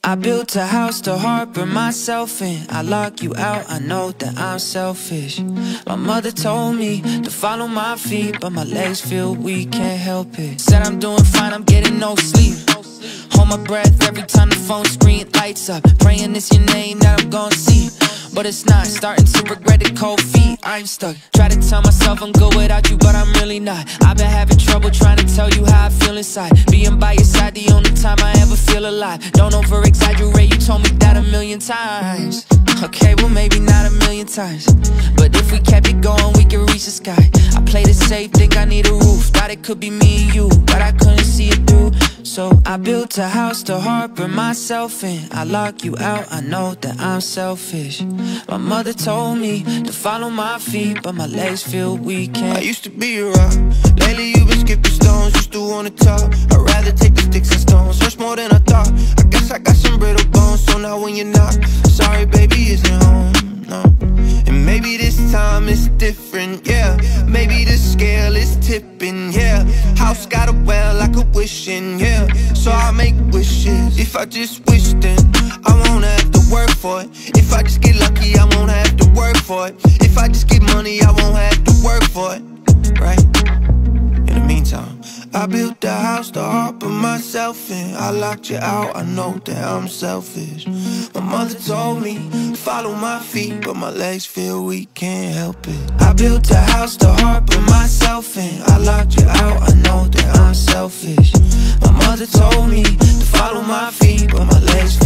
I built a house to harbor myself in. I lock you out, I know that I'm selfish. My mother told me to follow my feet, but my legs feel weak, can't help it. Said I'm doing fine, I'm getting no sleep. Hold my breath every time the phone screen lights up, praying it's your name that I'm gon' see. But it's not, starting to regret it, cold feet, I'm stuck. Try to tell myself I'm good without you, but I'm really not. I've been having trouble trying to tell you how I feel inside. Being by your side, the only time I ever feel alive. Don't over-exaggerate, you told me that 1,000,000 times. Okay, well maybe not 1,000,000 times, but if we kept it going, we could reach the sky. I played it safe, think I need a roof. Thought it could be me and you, but I couldn't see it through. So I built a house to harbor myself in. I lock you out, I know that I'm selfish. My mother told me to follow my feet, but my legs feel weak. I used to be a rock, lately you've been skipping stones. Used to wanna talk, I'd rather take the sticks and stones. Much more than I thought, I guess I got some brittle bones. So now when you knock, sorry baby isn't home, no. And maybe this time it's different, yeah. Maybe the scale is tipping, yeah. House got a well like a wishing, yeah. So I make wishes. If I just wish, then I won't have to work for it. If I just get lucky, I won't have to work for it. If I just get money, I won't have to work for it, right? In the meantime, I built the house to harbor myself in. I locked you out, I know that I'm selfish. My mother told me to follow my feet, but my legs feel weak, can't help it. I built a house to harbor myself in. I locked you out, I know that I'm selfish. My mother told me to follow my feet, but my legs feel